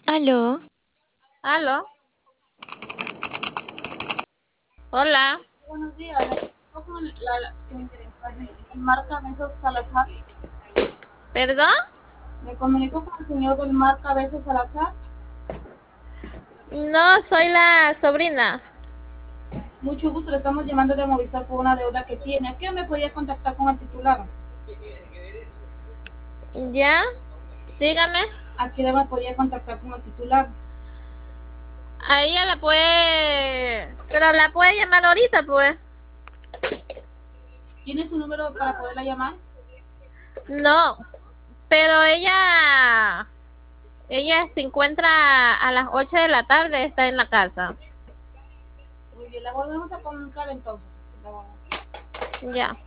Aló, Aló, hola, Buenos días, ¿me comunico con el marca Besos Salazar? ¿perdón? Me comunico con el señor del marca Besos Salazar. No, soy la sobrina. Mucho gusto, le estamos llamando de Movistar por una deuda que tiene. ¿A qué me podría contactar con el titular? ¿Ya? Dígame. ¿A qué me podría contactar con el titular? A ella la puede... Pero la puede llamar ahorita, pues. ¿Tiene su número para poderla llamar? No, pero ella se encuentra a las 8 de la tarde, está en la casa. Muy bien, la volvemos a comunicar entonces. Ya.